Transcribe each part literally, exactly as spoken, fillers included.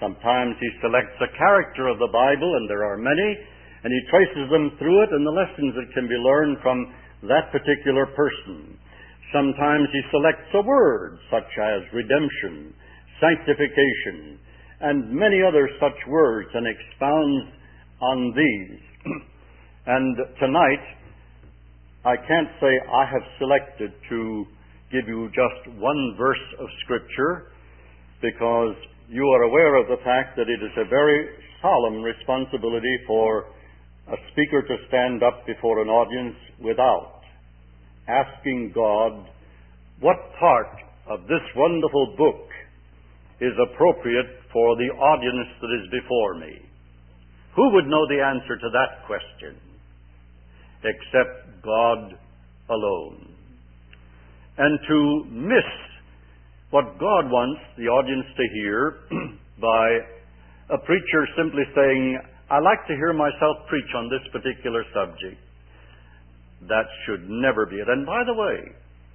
Sometimes he selects a character of the Bible, and there are many, and he traces them through it and the lessons that can be learned from that particular person. Sometimes he selects a word, such as redemption, sanctification, and many other such words, and expounds on these. And tonight, I can't say I have selected to give you just one verse of Scripture, because you are aware of the fact that it is a very solemn responsibility for a speaker to stand up before an audience without asking God what part of this wonderful book is appropriate for the audience that is before me. Who would know the answer to that question except God alone? And to miss what God wants the audience to hear by a preacher simply saying, "I like to hear myself preach on this particular subject," that should never be it. And by the way,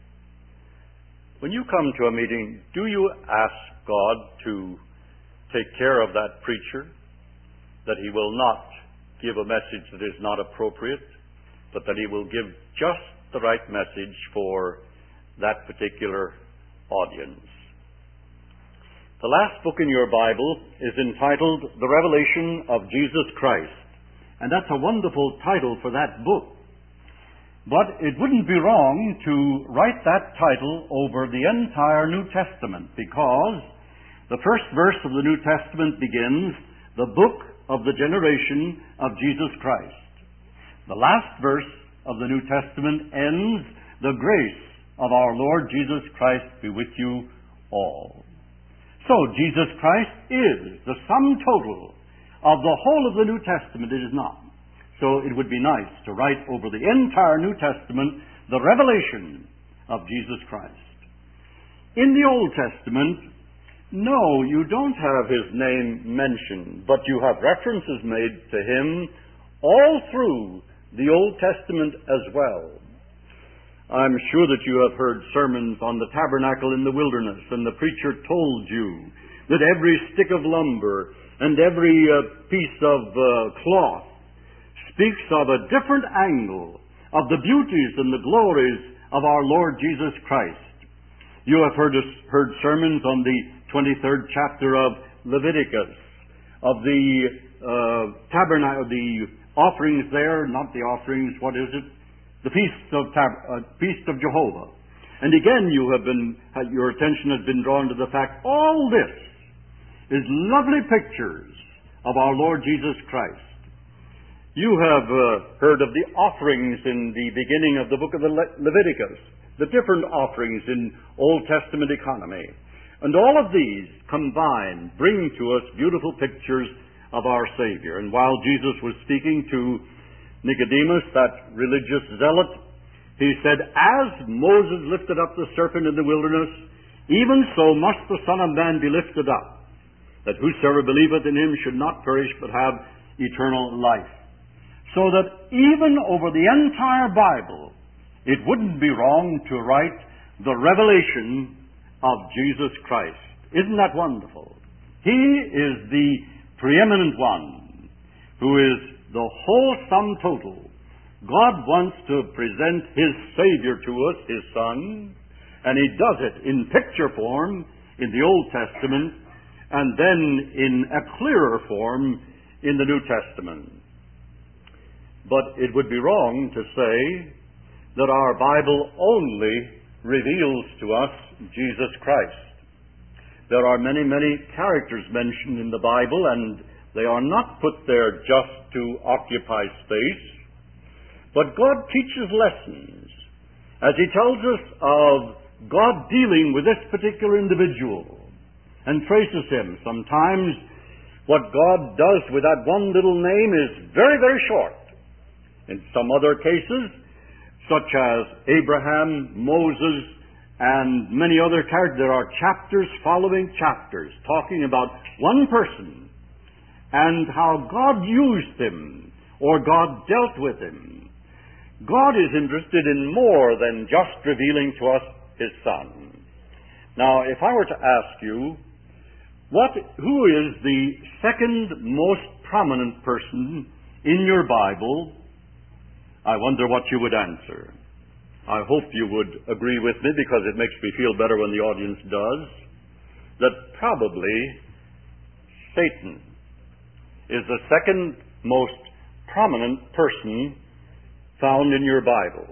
when you come to a meeting, do you ask God to take care of that preacher, that he will not give a message that is not appropriate, but that he will give just the right message for that particular audience? The last book in your Bible is entitled The Revelation of Jesus Christ, and that's a wonderful title for that book. But it wouldn't be wrong to write that title over the entire New Testament, because the first verse of the New Testament begins, "The book of the generation of Jesus Christ." The last verse of the New Testament ends, "The grace of our Lord Jesus Christ be with you all." So Jesus Christ is the sum total of the whole of the New Testament. It is not. So it would be nice to write over the entire New Testament the revelation of Jesus Christ. In the Old Testament, no, you don't have his name mentioned, but you have references made to him all through the Old Testament as well. I'm sure that you have heard sermons on the tabernacle in the wilderness, and the preacher told you that every stick of lumber and every uh, piece of uh, cloth speaks of a different angle of the beauties and the glories of our Lord Jesus Christ. You have heard, us, heard sermons on the twenty-third chapter of Leviticus, of the uh, tabernacle, the offerings there, not the offerings, what is it? The Feast of, Tab- uh, Feast of Jehovah. And again, you have been, your attention has been drawn to the fact, all this is lovely pictures of our Lord Jesus Christ. You have uh, heard of the offerings in the beginning of the book of the Le- Leviticus, the different offerings in Old Testament economy. And all of these combined bring to us beautiful pictures of our Savior. And while Jesus was speaking to Nicodemus, that religious zealot, he said, "As Moses lifted up the serpent in the wilderness, even so must the Son of Man be lifted up, that whosoever believeth in him should not perish but have eternal life." So that even over the entire Bible, it wouldn't be wrong to write the revelation of Jesus Christ. Isn't that wonderful? He is the preeminent one, who is the whole sum total. God wants to present his Savior to us, his Son, and he does it in picture form in the Old Testament, and then in a clearer form in the New Testament. But it would be wrong to say that our Bible only reveals to us Jesus Christ. There are many, many characters mentioned in the Bible, and they are not put there just to occupy space. But God teaches lessons as he tells us of God dealing with this particular individual and traces him. Sometimes what God does with that one little name is very, very short. In some other cases, such as Abraham, Moses, and many other characters, there are chapters following chapters talking about one person and how God used him or God dealt with him. God is interested in more than just revealing to us his Son. Now, if I were to ask you, What, who is the second most prominent person in your Bible? I wonder what you would answer. I hope you would agree with me, because it makes me feel better when the audience does, that probably Satan is the second most prominent person found in your Bible.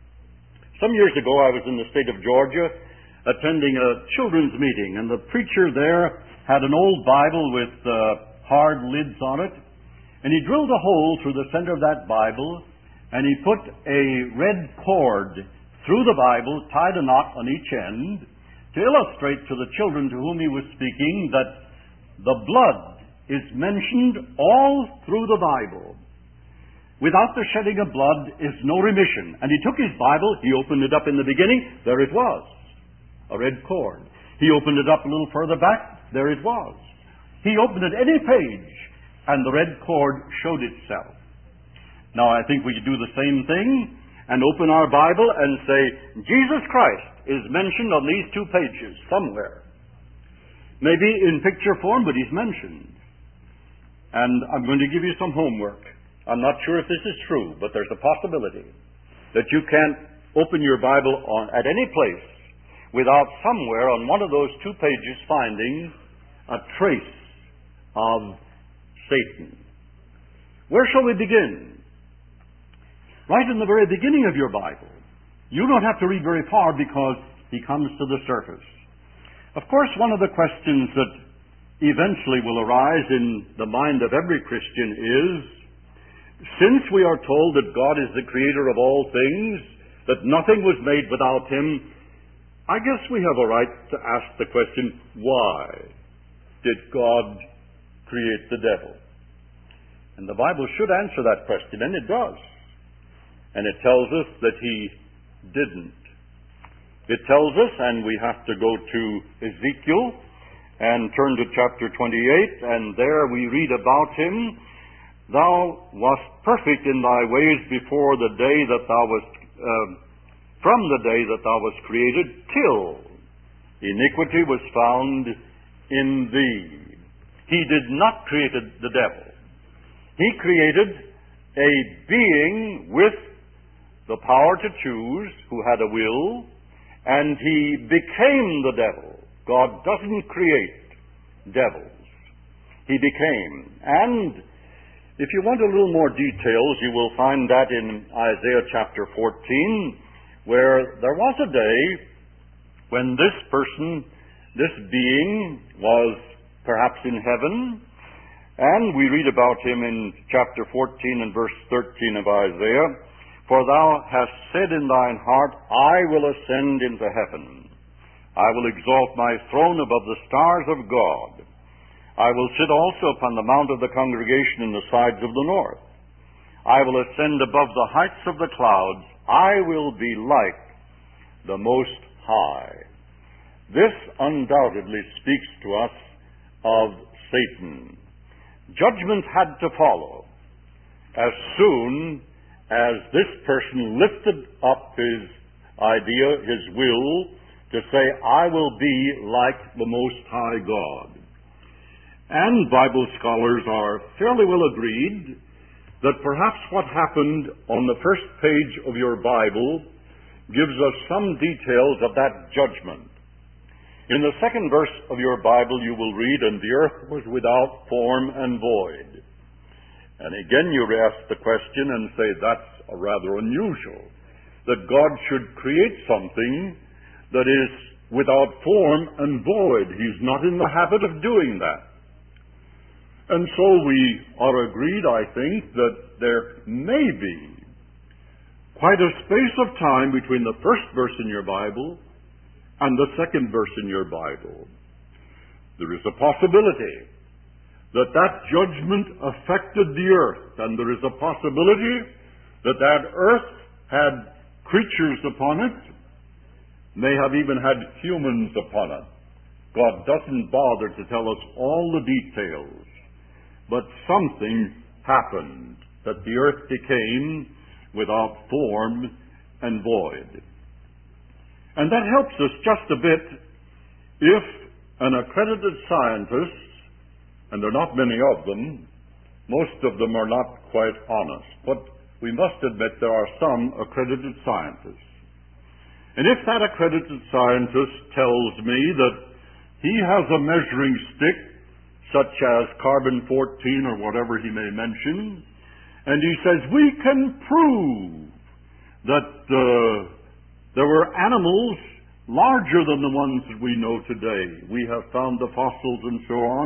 Some years ago, I was in the state of Georgia attending a children's meeting, and the preacher there had an old Bible with uh, hard lids on it, and he drilled a hole through the center of that Bible, and he put a red cord through the Bible, tied a knot on each end, to illustrate to the children to whom he was speaking that the blood is mentioned all through the Bible. Without the shedding of blood is no remission. And he took his Bible, he opened it up in the beginning, there it was, a red cord. He opened it up a little further back, there it was. He opened it any page, and the red cord showed itself. Now, I think we could do the same thing and open our Bible and say, Jesus Christ is mentioned on these two pages somewhere. Maybe in picture form, but he's mentioned. And I'm going to give you some homework. I'm not sure if this is true, but there's a possibility that you can't open your Bible on, at any place without somewhere on one of those two pages finding a trace of Satan. Where shall we begin? Right in the very beginning of your Bible. You don't have to read very far, because he comes to the surface. Of course, one of the questions that eventually will arise in the mind of every Christian is, since we are told that God is the creator of all things, that nothing was made without him, I guess we have a right to ask the question, why did God create the devil? And the Bible should answer that question, and it does. And it tells us that he didn't. It tells us, and we have to go to Ezekiel and turn to chapter twenty-eight, and there we read about him. Thou wast perfect in thy ways before the day that thou wast, uh, from the day that thou wast created, till iniquity was found in thee. He did not create the devil. He created a being with the power to choose, who had a will, and he became the devil. God doesn't create devils. He became. And if you want a little more details, you will find that in Isaiah chapter fourteen, where there was a day when this person, this being, was perhaps in heaven, and we read about him in chapter fourteen and verse thirteen of Isaiah. For thou hast said in thine heart, I will ascend into heaven. I will exalt my throne above the stars of God. I will sit also upon the mount of the congregation in the sides of the north. I will ascend above the heights of the clouds. I will be like the Most High. This undoubtedly speaks to us of Satan. Judgment had to follow as soon as this person lifted up his idea, his will, to say, I will be like the Most High God. And Bible scholars are fairly well agreed that perhaps what happened on the first page of your Bible gives us some details of that judgment. In the second verse of your Bible you will read, and the earth was without form and void. And again you ask the question and say, that's rather unusual, that God should create something that is without form and void. He's not in the habit of doing that. And so we are agreed, I think, that there may be quite a space of time between the first verse in your Bible and the second verse in your Bible. There is a possibility that that judgment affected the earth, and there is a possibility that that earth had creatures upon it, may have even had humans upon it. God doesn't bother to tell us all the details, but something happened, that the earth became without form and void. And that helps us just a bit if, an accredited scientist, and there are not many of them, most of them are not quite honest, but we must admit there are some accredited scientists. And if that accredited scientist tells me that he has a measuring stick, such as carbon fourteen or whatever he may mention, and he says, we can prove that uh, there were animals larger than the ones that we know today. We have found the fossils and so on.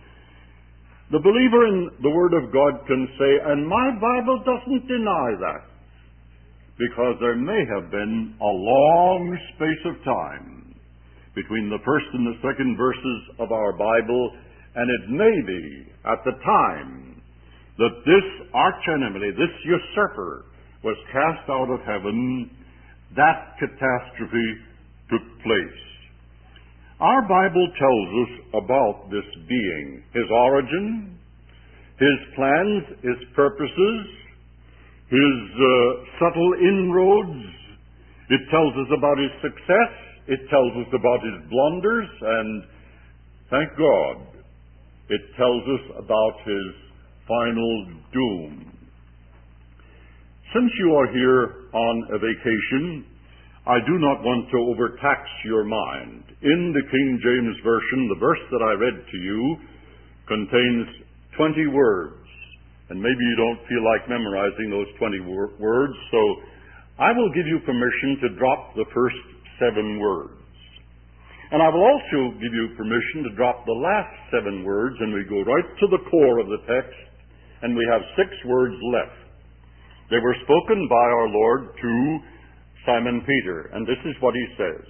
The believer in the Word of God can say, and my Bible doesn't deny that, because there may have been a long space of time between the first and the second verses of our Bible, and it may be at the time that this archenemy, this usurper, was cast out of heaven, that catastrophe took place. Our Bible tells us about this being, his origin, his plans, his purposes, his uh, subtle inroads. It tells us about his success. It tells us about his blunders, and thank God, it tells us about his final doom. Since you are here on a vacation, I do not want to overtax your mind. In the King James Version, the verse that I read to you contains twenty words, and maybe you don't feel like memorizing those twenty wor- words, so I will give you permission to drop the first seven words. And I will also give you permission to drop the last seven words, and we go right to the core of the text, and we have six words left. They were spoken by our Lord to Simon Peter, and this is what he says: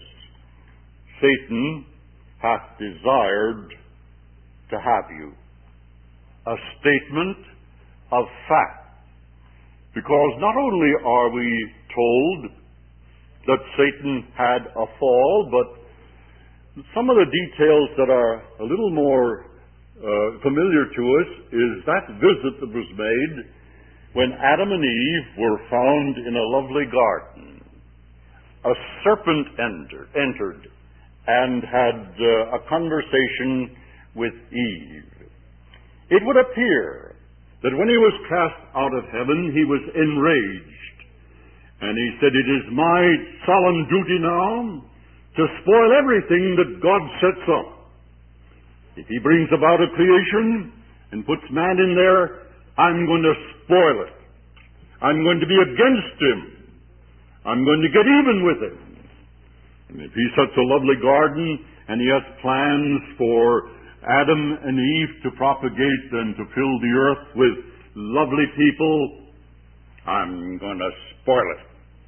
Satan hath desired to have you. A statement of fact. Because not only are we told that Satan had a fall, but some of the details that are a little more uh, familiar to us is that visit that was made when Adam and Eve were found in a lovely garden. A serpent entered, entered and had uh, a conversation with Eve. It would appear that when he was cast out of heaven, he was enraged. And he said, it is my solemn duty now to spoil everything that God sets up. If he brings about a creation and puts man in there, I'm going to spoil it. I'm going to be against him. I'm going to get even with him. And if he sets a lovely garden and he has plans for Adam and Eve to propagate and to fill the earth with lovely people, I'm going to spoil it.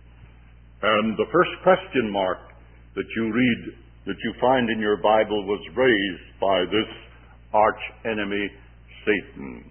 And the first question mark that you read, that you find in your Bible, was raised by this arch enemy, Satan.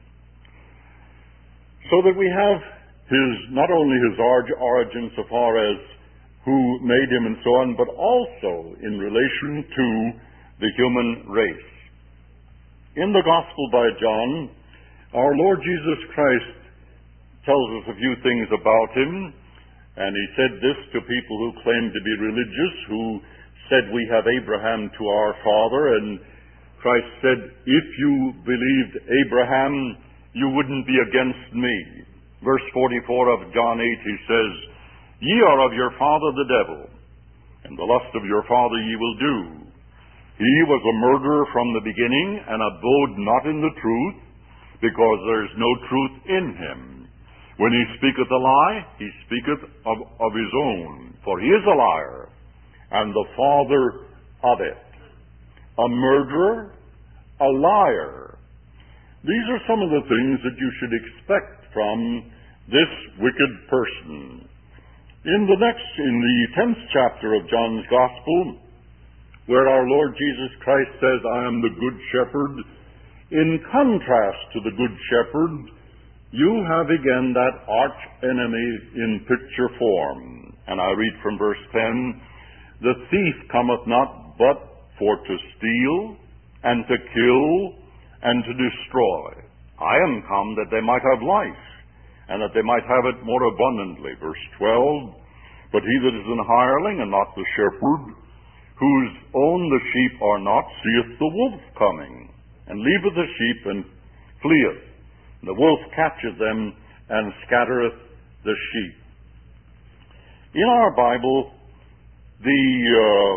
So that we have his, not only his origin so far as who made him and so on, but also in relation to the human race. In the Gospel by John, our Lord Jesus Christ tells us a few things about him, and he said this to people who claimed to be religious, who said, we have Abraham to our father, and Christ said, if you believed Abraham, you wouldn't be against me. Verse forty-four of John eight, he says, ye are of your father the devil, and the lust of your father ye will do. He was a murderer from the beginning, and abode not in the truth, because there is no truth in him. When he speaketh a lie, he speaketh of, of his own, for he is a liar, and the father of it. A murderer, a liar. These are some of the things that you should expect from this wicked person. In the next, in the tenth chapter of John's Gospel, where our Lord Jesus Christ says, I am the good shepherd, in contrast to the good shepherd, you have again that arch enemy in picture form. And I read from verse ten, the thief cometh not but for to steal, and to kill, and to destroy. I am come that they might have life, and that they might have it more abundantly. Verse twelve, but he that is an hireling and not the shepherd, whose own the sheep are not, seeth the wolf coming, and leaveth the sheep, and fleeth. The wolf catcheth them, and scattereth the sheep. In our Bible, the uh,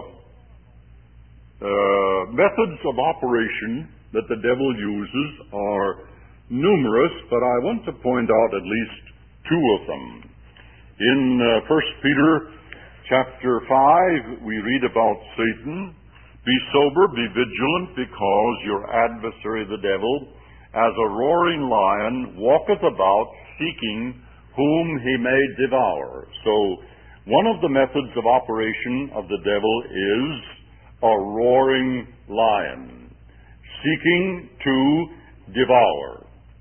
uh, methods of operation that the devil uses are numerous, but I want to point out at least two of them. In uh, First Peter chapter five, we read about Satan. Be sober, be vigilant, because your adversary the devil, as a roaring lion, walketh about, seeking whom he may devour. So, one of the methods of operation of the devil is a roaring lion, seeking to devour.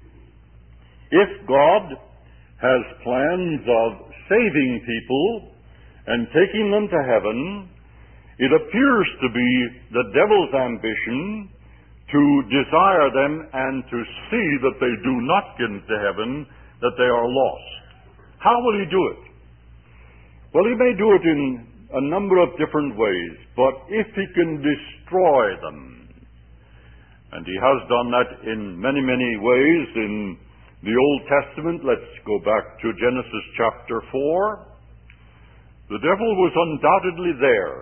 If God has plans of saving people and taking them to heaven, it appears to be the devil's ambition to desire them and to see that they do not get into heaven, that they are lost. How will he do it? Well, he may do it in a number of different ways, but if he can destroy them, and he has done that in many, many ways in the Old Testament. Let's go back to Genesis chapter four. The devil was undoubtedly there.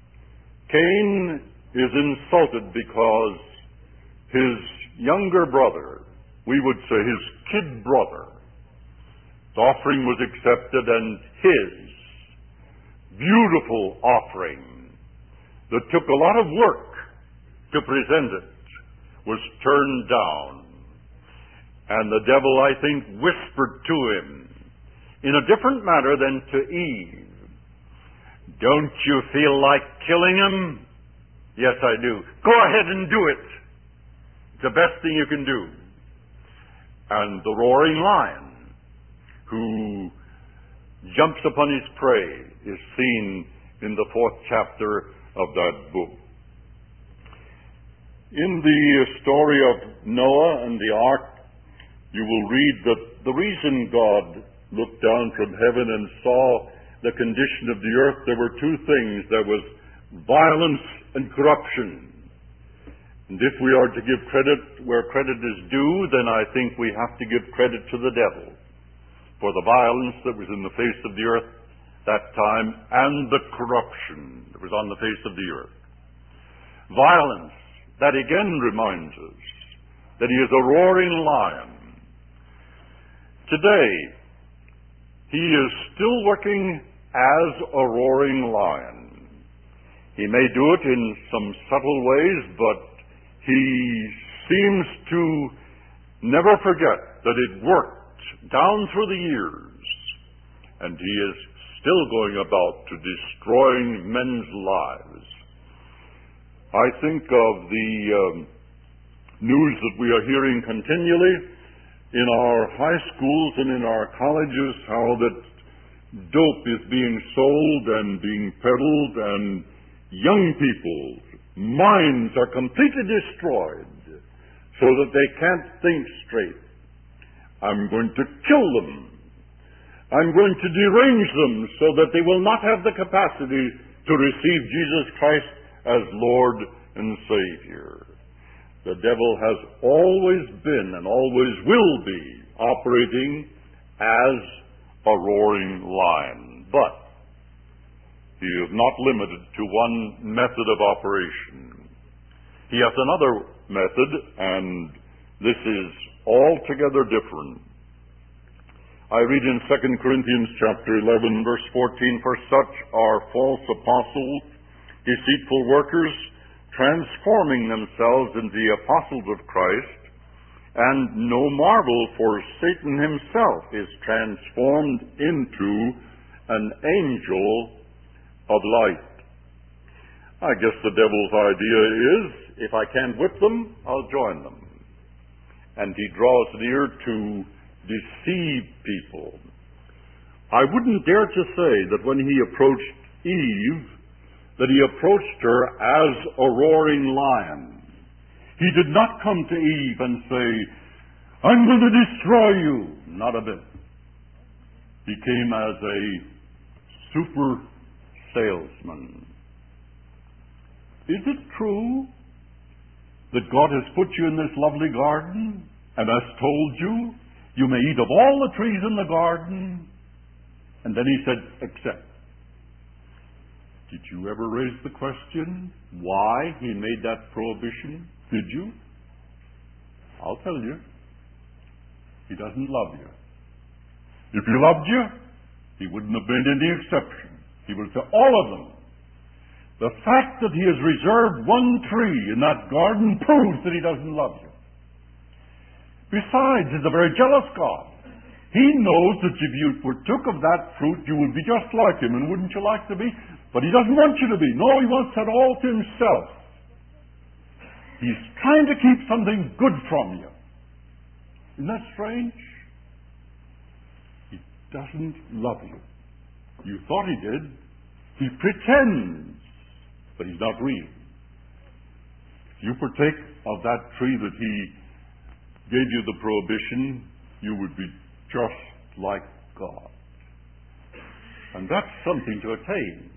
Cain is insulted because his younger brother, we would say his kid brother, the offering was accepted, and his beautiful offering that took a lot of work to present it was turned down. And the devil, I think, whispered to him in a different manner than to Eve. Don't you feel like killing him? Yes, I do. Go ahead and do it. It's the best thing you can do. And the roaring lion, who jumps upon his prey, is seen in the fourth chapter of that book. In the story of Noah and the ark, you will read that the reason God looked down from heaven and saw the condition of the earth, there were two things. There was violence and corruption. And if we are to give credit where credit is due, then I think we have to give credit to the devil for the violence that was in the face of the earth that time and the corruption that was on the face of the earth. Violence, that again reminds us that he is a roaring lion. Today, he is still working as a roaring lion. He may do it in some subtle ways, but he seems to never forget that it worked down through the years, and he is still going about to destroying men's lives. I think of the um, news that we are hearing continually in our high schools and in our colleges, how that dope is being sold and being peddled, and young people's minds are completely destroyed so that they can't think straight. I'm going to kill them. I'm going to derange them so that they will not have the capacity to receive Jesus Christ as Lord and Savior. The devil has always been and always will be operating as a roaring lion. But he is not limited to one method of operation. He has another method, and this is altogether different. I read in Second Corinthians chapter eleven, verse fourteen, for such are false apostles, deceitful workers, transforming themselves into the apostles of Christ. And no marvel, for Satan himself is transformed into an angel of light. I guess the devil's idea is, if I can't whip them, I'll join them. And he draws near to deceive people. I wouldn't dare to say that when he approached Eve, that he approached her as a roaring lion. He did not come to Eve and say, I'm going to destroy you. Not a bit. He came as a super salesman. Is it true that God has put you in this lovely garden and has told you you may eat of all the trees in the garden? And then he said, except. Did you ever raise the question why he made that prohibition? Did you? I'll tell you. He doesn't love you. If he loved you, he wouldn't have made any exception. He would say, all of them. The fact that he has reserved one tree in that garden proves that he doesn't love you. Besides, he's a very jealous God. He knows that if you partook of that fruit, you would be just like him, and wouldn't you like to be? But he doesn't want you to be. No, he wants that all to himself. He's trying to keep something good from you. Isn't that strange? He doesn't love you. You thought he did. He pretends, but he's not real. If you partake of that tree that he gave you the prohibition, you would be just like God. And that's something to attain.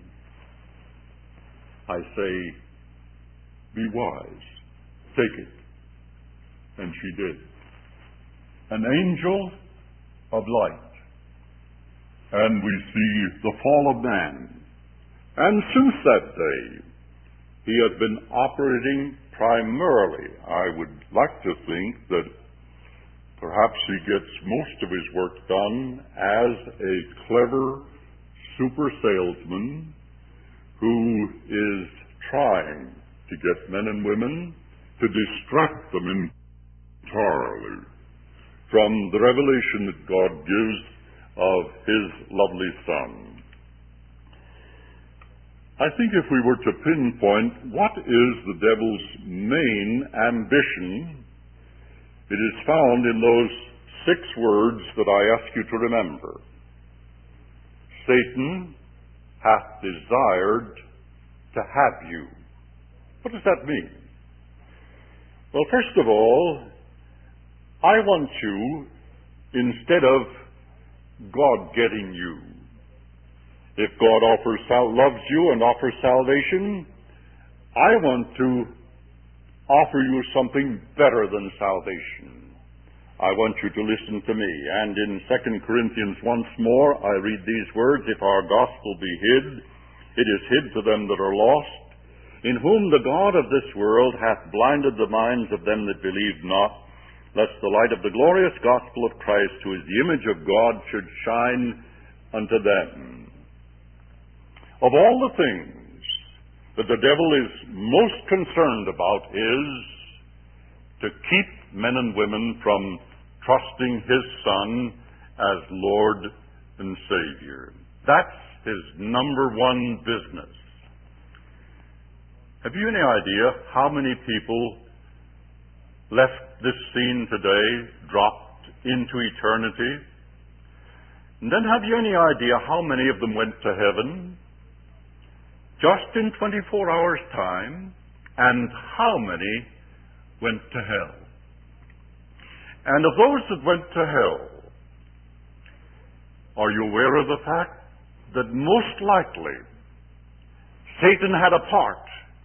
I say, be wise. Take it. And she did. An angel of light. And we see the fall of man. And since that day, he has been operating primarily, I would like to think that perhaps he gets most of his work done as a clever super salesman who is trying to get men and women to distract them entirely from the revelation that God gives of his lovely Son. I think if we were to pinpoint what is the devil's main ambition, it is found in those six words that I ask you to remember. Satan hath desired to have you. What does that mean? Well, first of all, I want you, instead of God getting you. If God offers, loves you and offers salvation, I want to offer you something better than salvation. I want you to listen to me. And in Second Corinthians once more, I read these words, if our gospel be hid, it is hid to them that are lost, in whom the God of this world hath blinded the minds of them that believe not, lest the light of the glorious gospel of Christ, who is the image of God, should shine unto them. Of all the things that the devil is most concerned about is to keep men and women from trusting his Son as Lord and Savior. That's his number one business. Have you any idea how many people left this scene today, dropped into eternity? And then have you any idea how many of them went to heaven? Just in twenty-four hours' time. And how many went to hell? And of those that went to hell, are you aware of the fact that most likely Satan had a part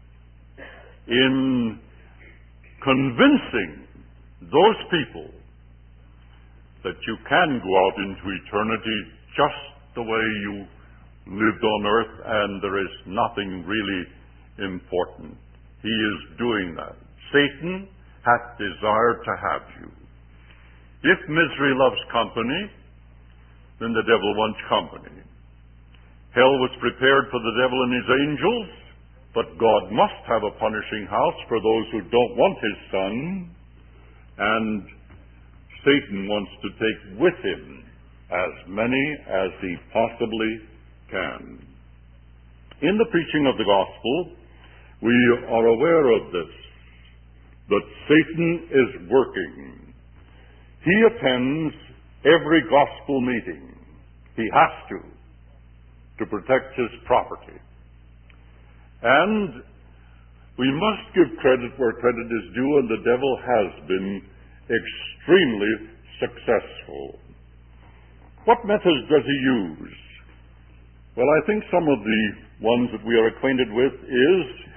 in convincing those people that you can go out into eternity just the way you lived on earth and there is nothing really important. He is doing that. Satan hath desired to have you. If misery loves company, then the devil wants company. Hell was prepared for the devil and his angels, but God must have a punishing house for those who don't want his Son, and Satan wants to take with him as many as he possibly can. In the preaching of the gospel, we are aware of this, that Satan is working. He attends every gospel meeting. He has to, to protect his property. And we must give credit where credit is due, and the devil has been extremely successful. What methods does he use? Well, I think some of the ones that we are acquainted with is his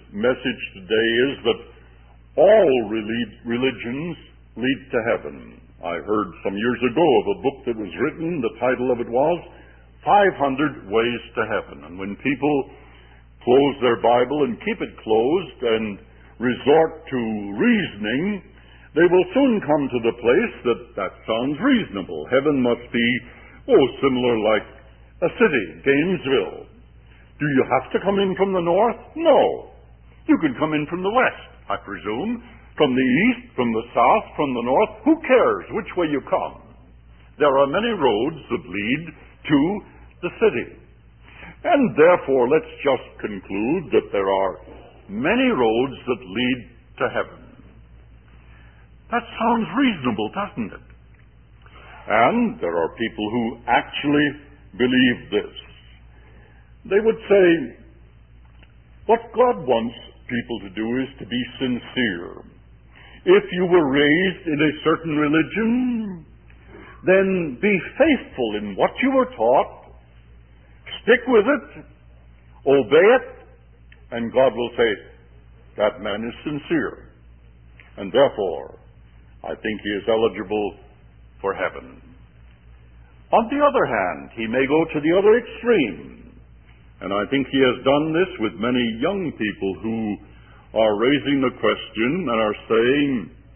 message today is that all religions lead to heaven. I heard some years ago of a book that was written, the title of it was five hundred Ways to Heaven. And when people close their Bible and keep it closed and resort to reasoning, they will soon come to the place that that sounds reasonable. Heaven must be, oh, similar like a city, Gainesville. Do you have to come in from the north? No. You can come in from the west, I presume. From the east, from the south, from the north. Who cares which way you come? There are many roads that lead to the city. And therefore, let's just conclude that there are many roads that lead to heaven. That sounds reasonable, doesn't it? And there are people who actually believe this. They would say, what God wants people to do is to be sincere. If you were raised in a certain religion, then be faithful in what you were taught, stick with it, obey it, and God will say, that man is sincere. And therefore, I think he is eligible for heaven. On the other hand, he may go to the other extreme. And I think he has done this with many young people who are raising the question and are saying,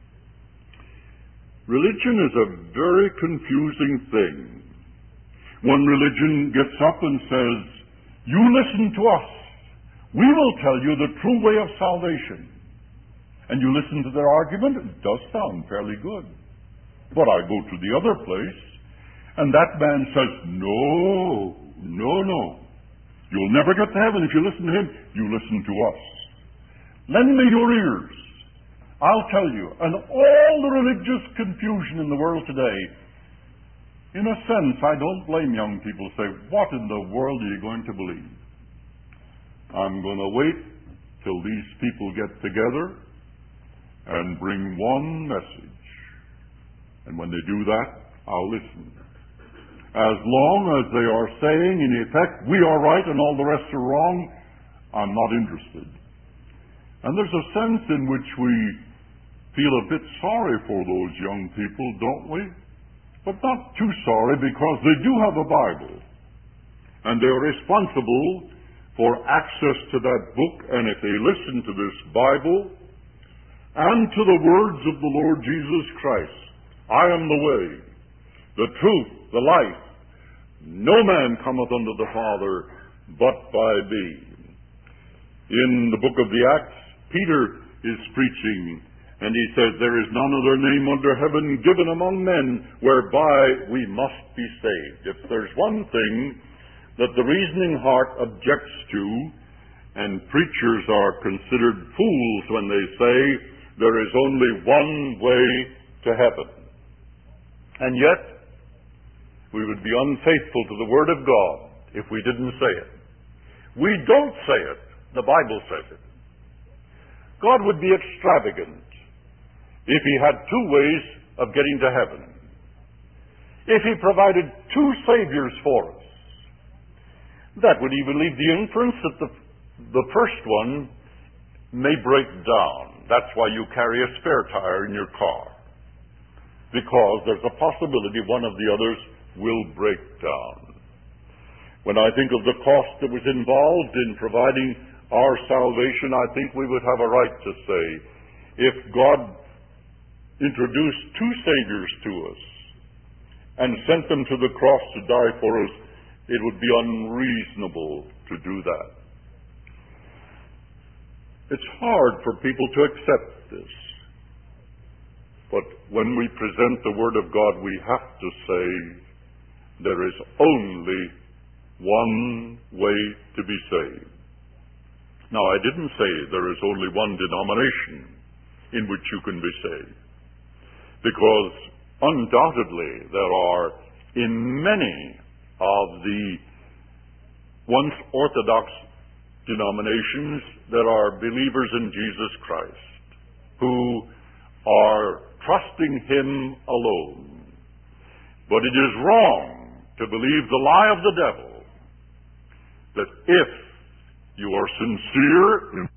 religion is a very confusing thing. One religion gets up and says, you listen to us. We will tell you the true way of salvation. And you listen to their argument, it does sound fairly good. But I go to the other place, and that man says, no, no, no. You'll never get to heaven if you listen to him. You listen to us. Lend me your ears. I'll tell you. And all the religious confusion in the world today, in a sense, I don't blame young people who say, what in the world are you going to believe? I'm going to wait till these people get together and bring one message. And when they do that, I'll listen. As long as they are saying, in effect, we are right and all the rest are wrong, I'm not interested. And there's a sense in which we feel a bit sorry for those young people, don't we? But not too sorry, because they do have a Bible. And they're responsible for access to that book, and if they listen to this Bible and to the words of the Lord Jesus Christ, I am the way, the truth, the life. No man cometh unto the Father but by me. In the book of the Acts, Peter is preaching, and he says, there is none other name under heaven given among men whereby we must be saved. If there's one thing that the reasoning heart objects to, and preachers are considered fools when they say there is only one way to heaven. And yet, we would be unfaithful to the Word of God if we didn't say it. We don't say it. The Bible says it. God would be extravagant if He had two ways of getting to heaven. If He provided two Saviors for us, that would even leave the inference that the, the first one may break down. That's why you carry a spare tire in your car. Because there's a possibility one of the others will break down. When I think of the cost that was involved in providing our salvation, I think we would have a right to say, if God introduced two Saviors to us and sent them to the cross to die for us, it would be unreasonable to do that. It's hard for people to accept this. But when we present the Word of God, we have to say there is only one way to be saved. Now, I didn't say there is only one denomination in which you can be saved. Because undoubtedly there are in many of the once Orthodox denominations there are believers in Jesus Christ who are trusting Him alone. But it is wrong to believe the lie of the devil that if you are sincere in